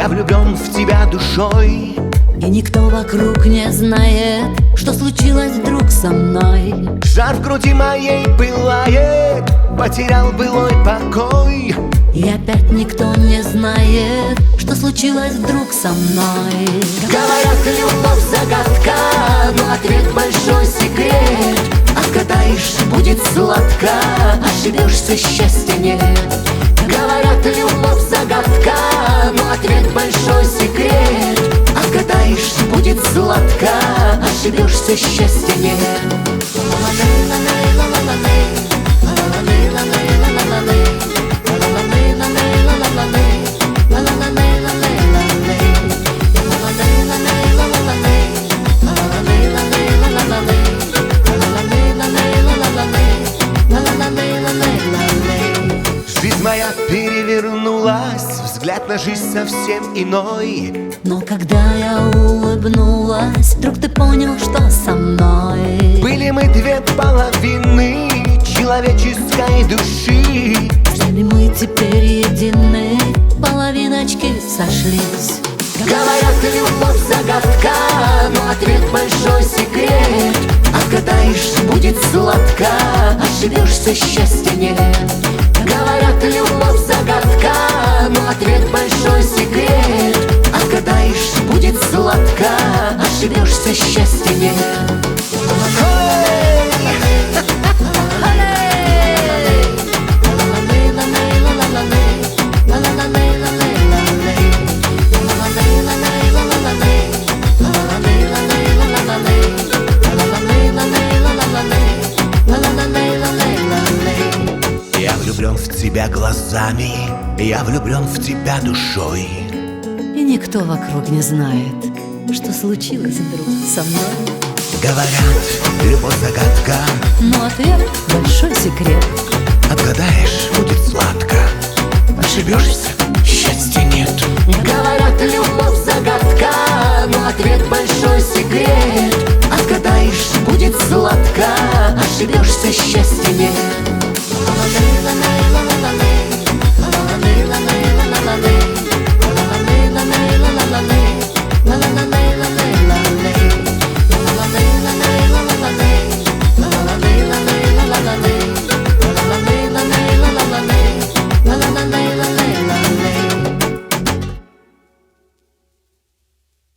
влюблен в тебя душой, и никто вокруг не знает, что случилось вдруг со мной. жар в груди моей пылает, потерял былой покой. И опять никто не знает, что случилось вдруг со мной. Говорят, любовь загадка, но ответ большой секрет. Отгадаешь, будет сладко, ошибешься, счастья нет. Говорят, любовь загадка, но ответ большой секрет. Отгадаешь, будет сладко, ошибешься, счастья нет. жизнь моя перевернулась, взгляд на жизнь совсем иной. Но когда я улыбнулась, вдруг ты понял, что со мной. Были мы две половины человеческой души. Жили мы теперь едины, половиночки сошлись. Говорят, любовь загадка, но ответ большой секрет. Отгадаешь, будет сладко, ошибешься, счастья нет. говорят, любовь загадка, но ответ большой секрет. Отгадаешь, будет сладко, ошибешься, счастья нет. Я влюблен в тебя глазами, я влюблен в тебя душой. И никто вокруг не знает, что случилось вдруг со мной. Говорят, любовь загадка, но ответ большой секрет. отгадаешь, будет сладко, ошибешься, счастья нет. Говорят, любовь загадка, но ответ большой секрет. Отгадаешь, будет сладко, ошибешься, счастья нет.